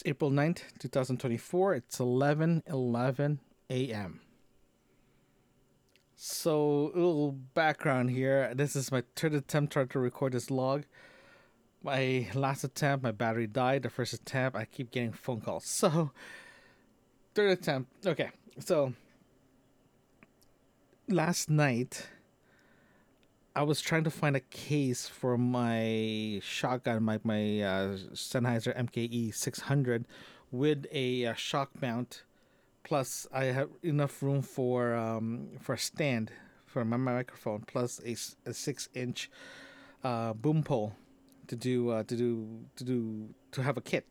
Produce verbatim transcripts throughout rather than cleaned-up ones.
April ninth, twenty twenty-four. It's eleven eleven a m. So, a little background here. This is my third attempt trying to record this log. My last attempt, my battery died. The first attempt, I keep getting phone calls. So, third attempt. Okay, so last night, I was trying to find a case for my shotgun, my my uh, Sennheiser M K E six hundred, with a uh, shock mount. Plus, I have enough room for um, for a stand for my microphone. Plus a, s- a six inch uh, boom pole to do uh, to do to do to have a kit.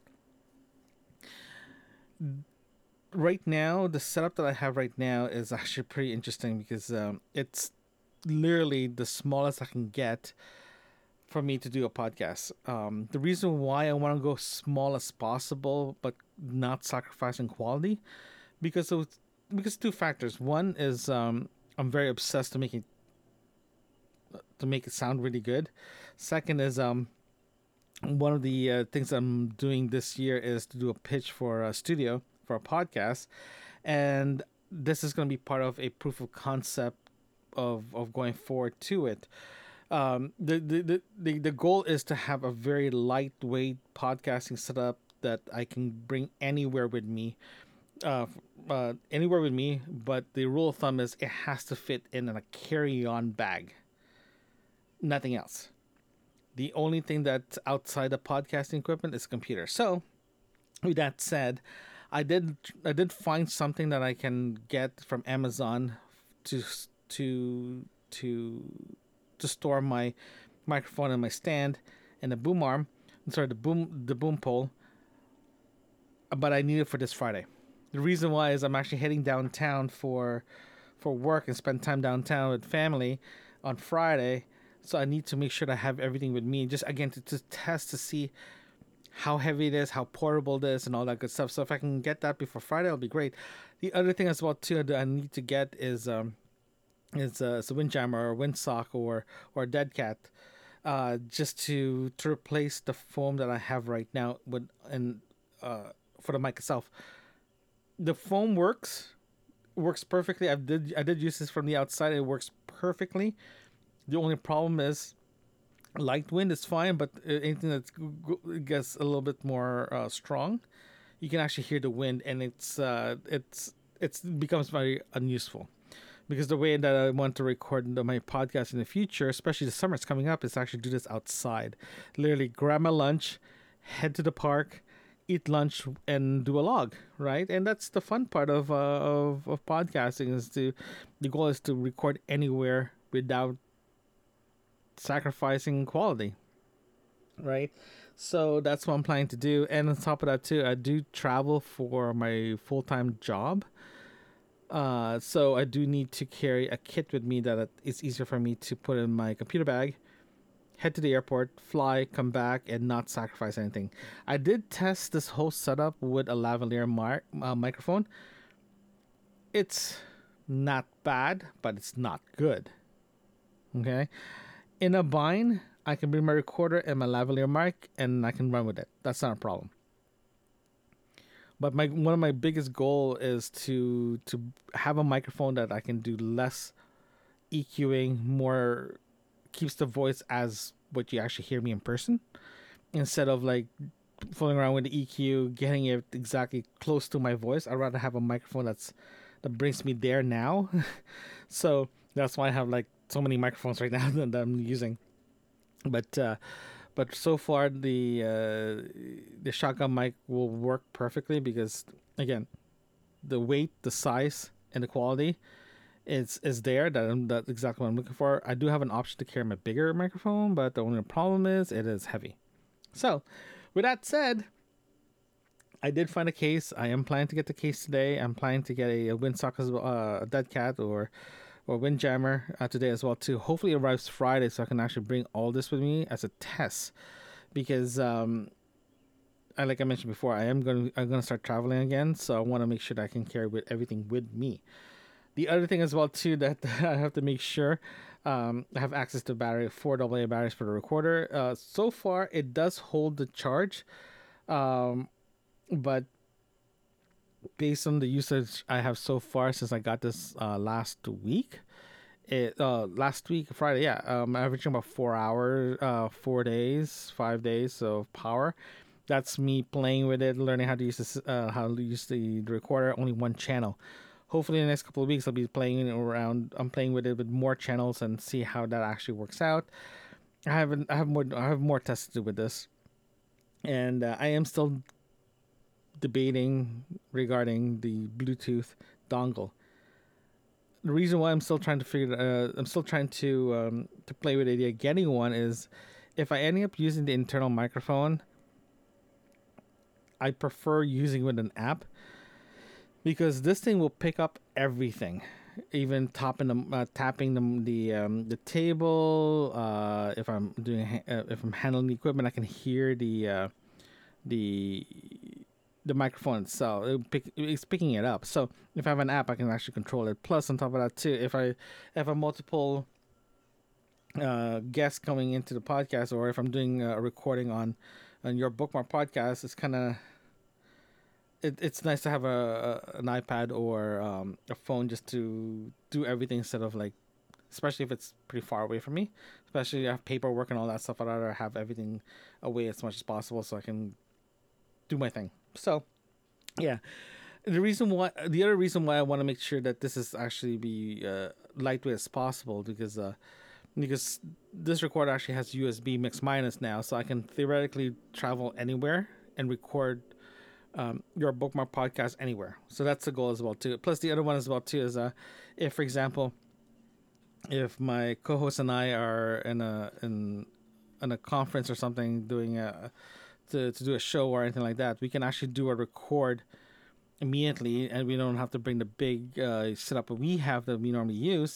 Right now, the setup that I have right now is actually pretty interesting because um, it's literally the smallest I can get for me to do a podcast. Um, the reason why I want to go small as possible, but not sacrificing quality, because of because two factors. One is um, I'm very obsessed to make it to make it sound really good. Second is um, one of the uh, things I'm doing this year is to do a pitch for a studio for a podcast, and this is going to be part of a proof of concept of of going forward to it. Um, the, the, the, the, the goal is to have a very lightweight podcasting setup that I can bring anywhere with me, uh, uh, anywhere with me. But the rule of thumb is it has to fit in a carry-on bag, nothing else. The only thing that's outside the podcasting equipment is computer. So, with that said, I did I did find something that I can get from Amazon to to to to store my microphone and my stand and the boom arm. Sorry, the boom the boom pole. But I need it for this Friday. The reason why is I'm actually heading downtown for for work and spend time downtown with family on Friday. So I need to make sure that I have everything with me, just again to, to test to see how heavy it is, how portable it is, and all that good stuff. So if I can get that before Friday, it'll be great. The other thing as well too that I need to get is um is, uh, is a windjammer or a windsock or or a dead cat, uh, just to to replace the foam that I have right now with and uh, for the mic itself. The foam works works perfectly. I did I did use this from the outside. It works perfectly. The only problem is light wind is fine, but uh, anything that gets a little bit more uh, strong, you can actually hear the wind, and it's uh, it's it's becomes very unuseful. Because the way that I want to record my podcast in the future, especially the summer's coming up, is actually do this outside. Literally grab my lunch, head to the park, eat lunch, and do a log, right? And that's the fun part of uh, of, of podcasting is to the goal is to record anywhere without sacrificing quality, right? So that's what I'm planning to do. And on top of that too, I do travel for my full time job. Uh, so I do need to carry a kit with me that it's easier for me to put in my computer bag, head to the airport, fly, come back, and not sacrifice anything. I did test this whole setup with a lavalier mar- uh, microphone. It's not bad, but it's not good. Okay, in a bind, I can bring my recorder and my lavalier mic, and I can run with it. That's not a problem. But my one of my biggest goal is to to have a microphone that I can do less EQing, more keeps the voice as what you actually hear me in person, instead of like fooling around with the E Q, getting it exactly close to my voice. I'd rather have a microphone that's that brings me there now. So that's why I have like so many microphones right now that I'm using. But uh, but so far the uh, the shotgun mic will work perfectly because again the weight, the size, and the quality is is there. That I'm, that's exactly what I'm looking for. I do have an option to carry my bigger microphone, but the only problem is it is heavy. So, with that said, I did find a case. I am planning to get the case today. I'm planning to get a, a windsock as well, uh, a dead cat or or windjammer uh, today as well too. Hopefully, it arrives Friday so I can actually bring all this with me as a test because um, I, like I mentioned before, I am going to I'm going to start traveling again, so I want to make sure that I can carry with everything with me. The other thing as well too that I have to make sure um, I have access to battery four double A batteries for the recorder. Uh, so far, it does hold the charge. Um, but based on the usage I have so far since I got this uh, last week, it uh last week Friday, yeah, um, averaging about four hours, uh, four days, five days of power. That's me playing with it, learning how to use this, uh, how to use the, the recorder. Only one channel. Hopefully, in the next couple of weeks, I'll be playing around. I'm playing with it with more channels and see how that actually works out. I haven't. I have more. I have more tests to do with this, and uh, I am still debating regarding the Bluetooth dongle. The reason why I'm still trying to figure, uh, I'm still trying to um, to play with the idea of getting one is, if I end up using the internal microphone, I prefer using with an app because this thing will pick up everything, even tapping the uh, tapping the the um, the table. Uh, if I'm doing uh, if I'm handling the equipment, I can hear the uh, the the microphone itself. It pick, it's picking it up. So if I have an app, I can actually control it. Plus, on top of that, too, if I if I multiple uh, guests coming into the podcast, or if I'm doing a recording on on your bookmark podcast, it's kind of it, it's nice to have a, a an iPad or um, a phone just to do everything instead of like, especially if it's pretty far away from me. Especially if I have paperwork and all that stuff. I'd rather have everything away as much as possible so I can do my thing. So, yeah, the reason why the other reason why I want to make sure that this is actually be uh, lightweight as possible because uh, because this recorder actually has U S B mix minus now, so I can theoretically travel anywhere and record um, your bookmark podcast anywhere. So that's the goal as well too. Plus the other one as well too is uh, if for example, if my co-host and I are in a in in a conference or something doing a to, to do a show or anything like that, we can actually do a record immediately, and we don't have to bring the big uh, setup we have that we normally use.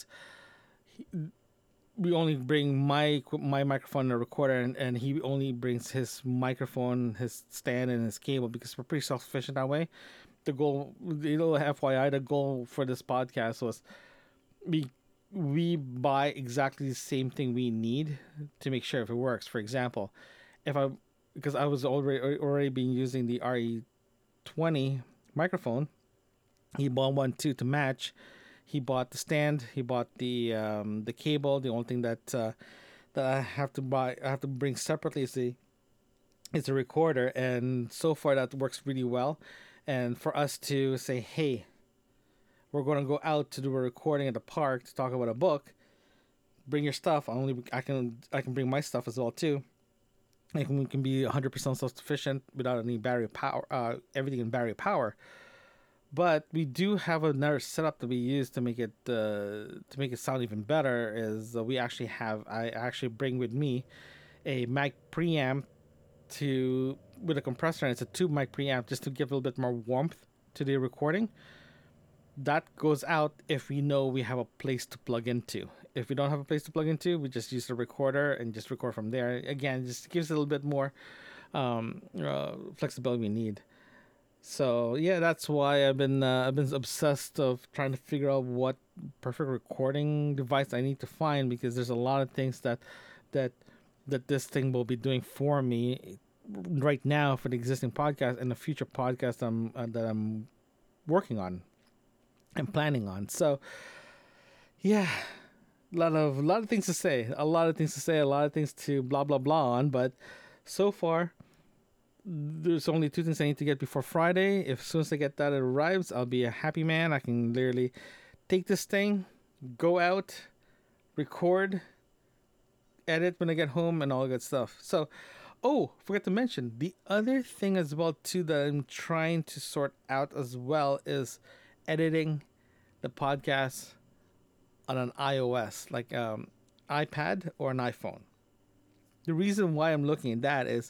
We only bring my my microphone and a recorder, and, and he only brings his microphone, his stand, and his cable because we're pretty self sufficient that way. The goal, you know, F Y I, the goal for this podcast was we we buy exactly the same thing we need to make sure if it works. For example, if I because I was already already been using the R E twenty microphone, he bought one too to match. He bought the stand. He bought the um, the cable. The only thing that uh, that I have to buy, I have to bring separately is the is a recorder, and so far that works really well. And for us to say, hey, we're going to go out to do a recording at the park to talk about a book. Bring your stuff. I only I can I can bring my stuff as well too. Like we can be one hundred percent self sufficient without any battery power. Uh, everything in battery power. But we do have another setup that we use to make it uh, to make it sound even better. Is uh, we actually have I actually bring with me a mic preamp to with a compressor, and it's a tube mic preamp just to give a little bit more warmth to the recording. That goes out if we know we have a place to plug into. If we don't have a place to plug into, we just use the recorder and just record from there. Again, just gives it a little bit more um, uh, flexibility we need. So yeah, that's why I've been uh, I've been obsessed of trying to figure out what perfect recording device I need to find, because there's a lot of things that that that this thing will be doing for me right now for the existing podcast and the future podcast I'm uh, that I'm working on and planning on. So yeah, a lot of a lot of things to say, a lot of things to say, a lot of things to blah blah blah on. But so far, there's only two things I need to get before Friday. If as soon as I get that, it arrives, I'll be a happy man. I can literally take this thing, go out, record, edit when I get home, and all good stuff. So, oh, forgot to mention the other thing as well too that I'm trying to sort out as well is editing the podcast on an iOS, like um, iPad or an iPhone. The reason why I'm looking at that is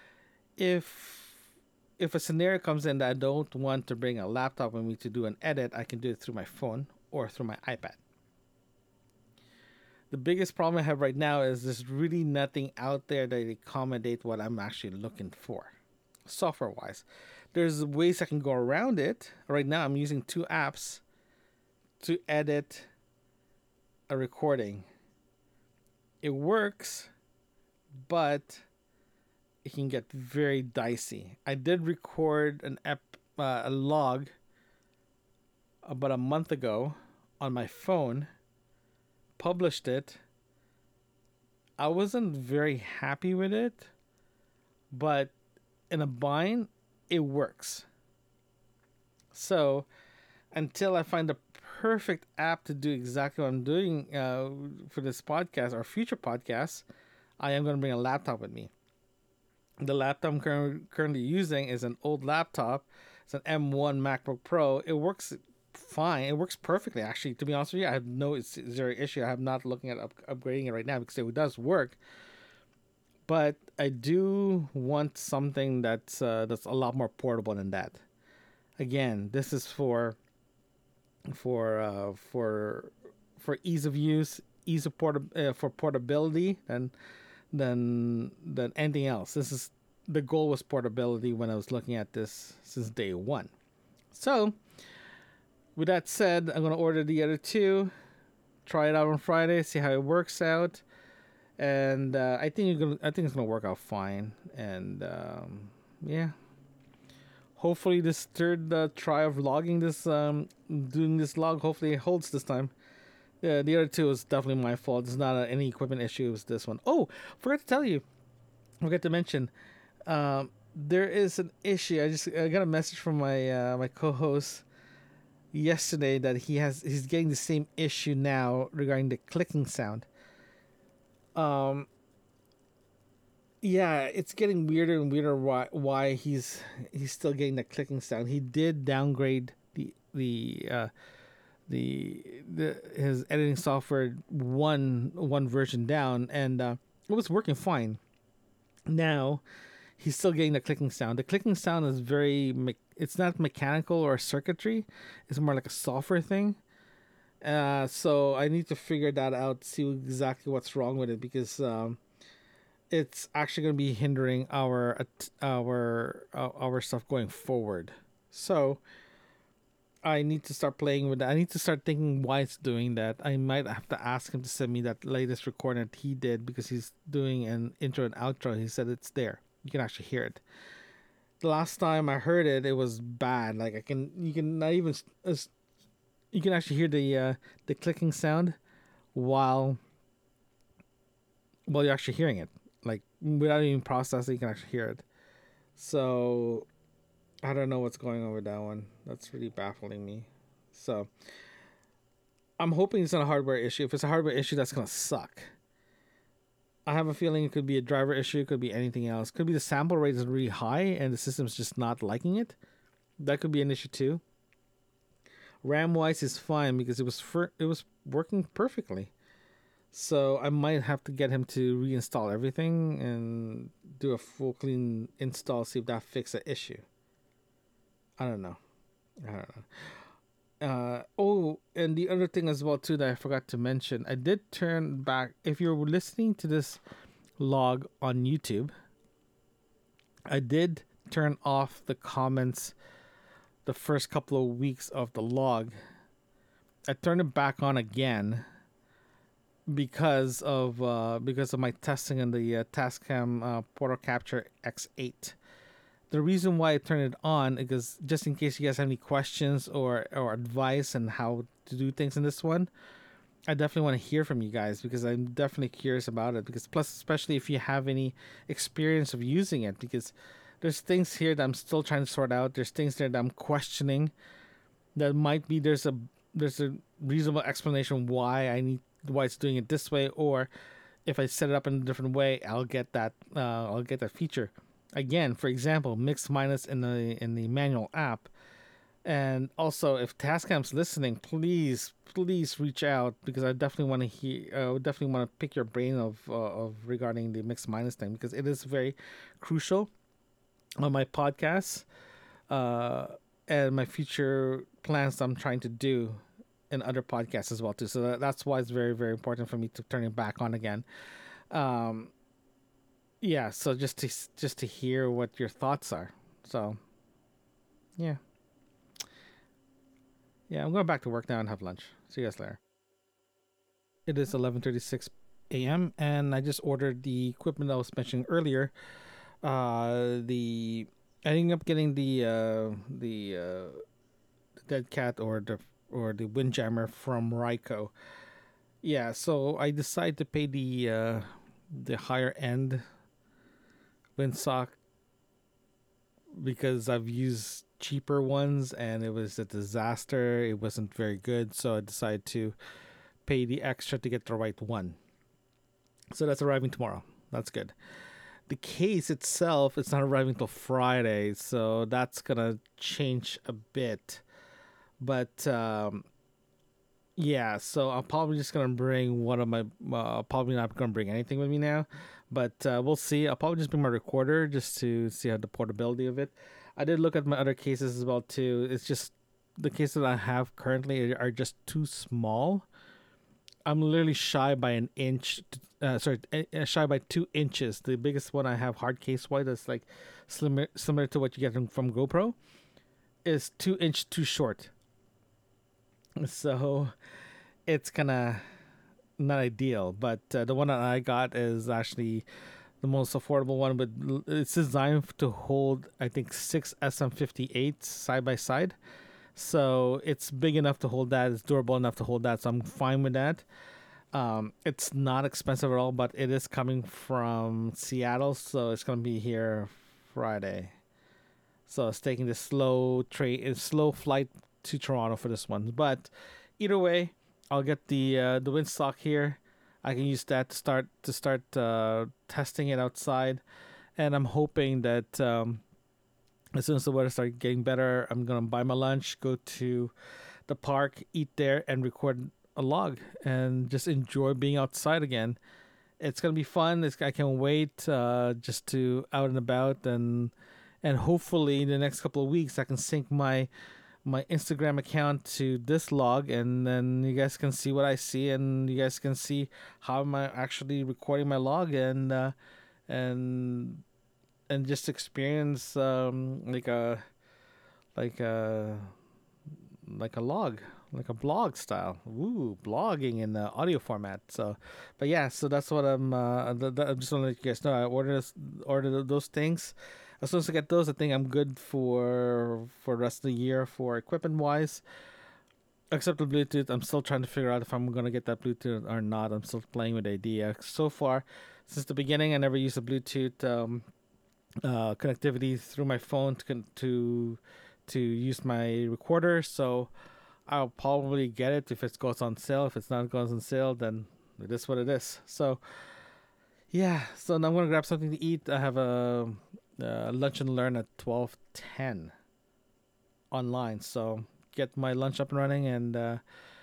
if if a scenario comes in that I don't want to bring a laptop with me to do an edit, I can do it through my phone or through my iPad. The biggest problem I have right now is there's really nothing out there that accommodate what I'm actually looking for, software wise. There's ways I can go around it. Right now, I'm using two apps to edit a recording. It works, but it can get very dicey. I did record an ep uh, a log about a month ago on my phone, published it. I wasn't very happy with it, but in a bind, it works. So until I find the perfect app to do exactly what I'm doing uh, for this podcast or future podcasts, I am going to bring a laptop with me. The laptop I'm cur- currently using is an old laptop. It's an M one MacBook Pro. It works fine. It works perfectly, actually. To be honest with you, I have no zero issue. I'm not looking at up- upgrading it right now because it does work. But I do want something that's uh, that's a lot more portable than that. Again, this is for for uh, for for ease of use, ease of port uh, for portability, and than than anything else. This is the goal was portability when I was looking at this since day one. So, with that said, I'm gonna order the other two, try it out on Friday, see how it works out, and uh, I think you're gonna, I think it's gonna work out fine. And um, yeah, hopefully this third uh, try of logging this, um, doing this log, hopefully it holds this time. Yeah, the other two is definitely my fault. It's not a, any equipment issue. It was this one. Oh, forgot to tell you. Forgot to mention. Um, there is an issue. I just I got a message from my uh, my co-host yesterday that he has he's getting the same issue now regarding the clicking sound. Um. Yeah, it's getting weirder and weirder. Why why he's he's still getting that clicking sound? He did downgrade the the. Uh, the the his editing software one one version down, and uh, it was working fine. Now he's still getting the clicking sound. The clicking sound is very me- it's not mechanical or circuitry. It's more like a software thing. Uh, so I need to figure that out, see exactly what's wrong with it, because um, it's actually going to be hindering our our our stuff going forward. So I need to start playing with that. I need to start thinking why it's doing that. I might have to ask him to send me that latest recording that he did, because he's doing an intro and outro. He said it's there. You can actually hear it. The last time I heard it, it was bad. Like I can, you can not even, you can actually hear the uh, the clicking sound while while you're actually hearing it. Like without even processing, you can actually hear it. So I don't know what's going on with that one. That's really baffling me. So I'm hoping it's not a hardware issue. If it's a hardware issue, that's gonna suck. I have a feeling it could be a driver issue. It could be anything else. It could be the sample rate is really high and the system's just not liking it. That could be an issue too. RAM wise is fine because it was for, it was working perfectly. So I might have to get him to reinstall everything and do a full clean install, see if that fixes the issue. I don't know. I don't know. Uh, oh, and the other thing as well too that I forgot to mention, I did turn back. If you're listening to this log on YouTube, I did turn off the comments the first couple of weeks of the log. I turned it back on again because of uh, because of my testing in the uh, Tascam uh, Portal Capture X eight. The reason why I turned it on is because just in case you guys have any questions or, or advice on how to do things in this one, I definitely want to hear from you guys, because I'm definitely curious about it. Because plus, especially if you have any experience of using it, because there's things here that I'm still trying to sort out. There's things there that I'm questioning. That might be there's a there's a reasonable explanation why I need why it's doing it this way, or if I set it up in a different way, I'll get that uh, I'll get that feature. Again, for example, mix minus in the in the manual app. And also, if Tascam's listening, please, please reach out, because I definitely want to hear. I uh, definitely want to pick your brain of uh, of regarding the mix minus thing, because it is very crucial on my podcast uh, and my future plans that I'm trying to do in other podcasts as well too. So that, that's why it's very very important for me to turn it back on again. Um, yeah, so just to just to hear what your thoughts are. So, yeah. Yeah, I'm going back to work now and have lunch. See you guys later. It is eleven thirty-six a m and I just ordered the equipment I was mentioning earlier Uh, the I ended up getting the uh, the uh, Dead Cat or the or the Windjammer from Ryko. Yeah, so I decided to pay the uh, the higher end windsock because I've used cheaper ones and it was a disaster. It wasn't very good, so I decided to pay the extra to get the right one. So that's arriving tomorrow. That's good. The case itself, it's not arriving till Friday, so that's gonna change a bit. But um, yeah, so I'm probably just gonna bring one of my. Uh, probably not gonna bring anything with me now, but uh, we'll see. I'll probably just bring my recorder just to see how the portability of it. I did look at my other cases as well too. It's just the cases that I have currently are just too small. I'm literally shy by an inch. Uh, sorry, uh, shy by two inches. The biggest one I have, hard case wide, that's like similar similar to what you get from, from GoPro, is two inch too short. So it's kind of not ideal. But uh, the one that I got is actually the most affordable one. But it's designed to hold, I think, six S M fifty-eights side by side. So it's big enough to hold that. It's durable enough to hold that. So I'm fine with that. Um, it's not expensive at all, but it is coming from Seattle, so it's gonna be here Friday. So it's taking the slow train, slow flight to Toronto for this one. But either way, I'll get the uh, the windsock here. I can use that to start to start uh, testing it outside, and I'm hoping that um, as soon as the weather starts getting better, I'm gonna buy my lunch, go to the park, eat there, and record a log, and just enjoy being outside again. It's gonna be fun. It's, I can't wait uh, just to out and about, and and hopefully in the next couple of weeks I can sync my my Instagram account to this log, and then you guys can see what I see, and you guys can see how am I actually recording my log, and uh, and and just experience um, like a like a like a log, like a blog style. Ooh, blogging in the audio format. So, but yeah, so that's what I'm. Uh, th- th- I'm just want to let you guys know. I ordered ordered those things. As soon as I get those, I think I'm good for for the rest of the year for equipment wise. Except the Bluetooth, I'm still trying to figure out if I'm gonna get that Bluetooth or not. I'm still playing with the idea. So far, since the beginning, I never used a Bluetooth um, uh, connectivity through my phone to con- to to use my recorder. So I'll probably get it if it goes on sale. If it's not goes on sale, then it is what it is. So yeah, so now I'm gonna grab something to eat. I have a, a lunch and learn at twelve ten online. So get my lunch up and running, and uh,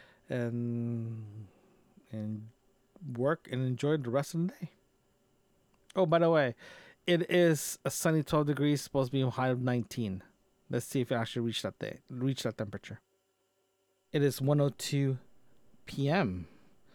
and and work and enjoy the rest of the day. Oh, by the way, it is a sunny twelve degrees, supposed to be a high of nineteen. Let's see if it actually reach that day, reach that temperature. It is one oh two p m.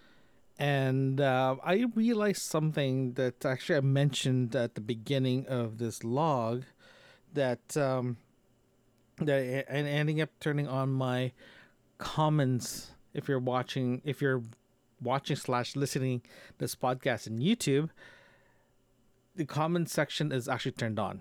And uh, I realized something that actually I mentioned at the beginning of this log, that um, that I ending up turning on my comments. If you're watching, if you're watching slash listening this podcast in YouTube, the comment section is actually turned on.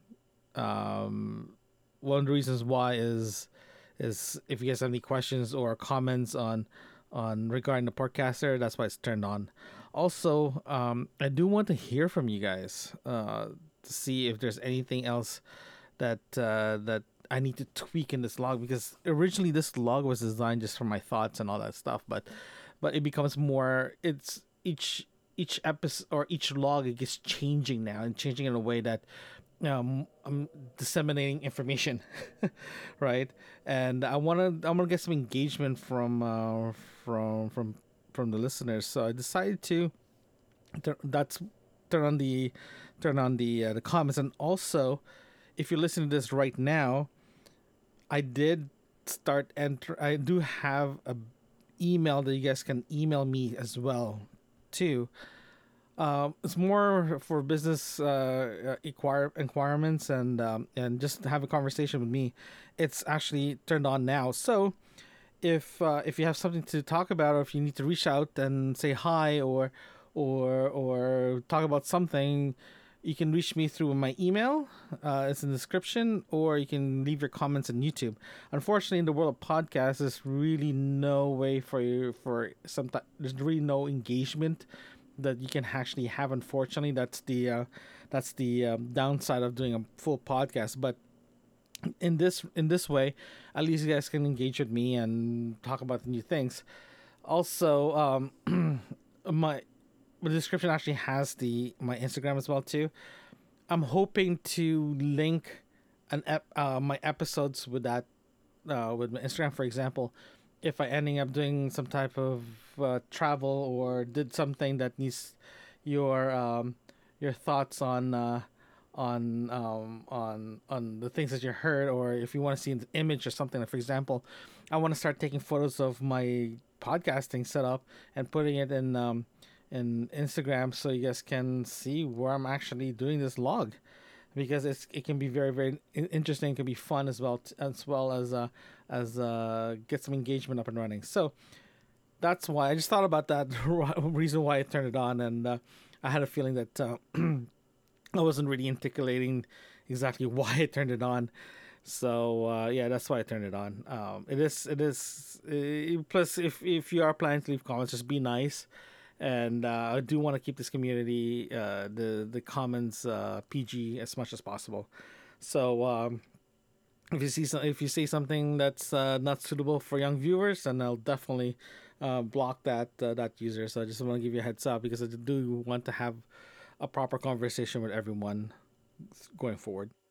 Um, one of the reasons why is is if you guys have any questions or comments on on regarding the podcaster, that's why it's turned on. Also, um, I do want to hear from you guys uh, to see if there's anything else that uh, that I need to tweak in this log, because originally this log was designed just for my thoughts and all that stuff, but but it becomes more. It's each each episode or each log, it gets changing now and changing in a way that um I'm disseminating information, right? And I want to I want to get some engagement from uh from from from the listeners. So I decided to turn, that's turn on the turn on the uh, the comments. And also, if you're listening to this right now, I did start enter I do have a email that you guys can email me as well too. Um, it's more for business uh, inquire requirements, and um, and just have a conversation with me. It's actually turned on now. So if uh, if you have something to talk about, or if you need to reach out and say hi, or or or talk about something, You can reach me through my email. Uh, it's in the description, or you can leave your comments on YouTube. Unfortunately, in the world of podcasts, there's really no way for you for some. There's really no engagement that you can actually have. Unfortunately, that's the uh, that's the um, downside of doing a full podcast. But in this in this way, at least you guys can engage with me and talk about the new things. Also, um, my the description actually has the my Instagram as well too. I'm hoping to link an ep- uh, my episodes with that uh, with my Instagram, for example. If I ending up doing some type of uh, travel or did something that needs your um, your thoughts on uh, on um, on on the things that you heard, or if you want to see an image or something. Like, for example, I want to start taking photos of my podcasting setup and putting it in um, in Instagram so you guys can see where I'm actually doing this log, because it's it can be very very interesting. It can be fun as well t- as well as uh, as uh, get some engagement up and running. So that's why I just thought about that reason why I turned it on, and uh, I had a feeling that uh, I wasn't really articulating exactly why I turned it on. So uh, yeah, that's why I turned it on. Um, it is it is uh, plus if if you are planning to leave comments, just be nice, and uh, I do want to keep this community uh, the the comments uh, P G as much as possible. So um, if you see some, if you say something that's uh, not suitable for young viewers, then I'll definitely uh, block that uh, that user. So I just want to give you a heads up, because I do want to have a proper conversation with everyone going forward.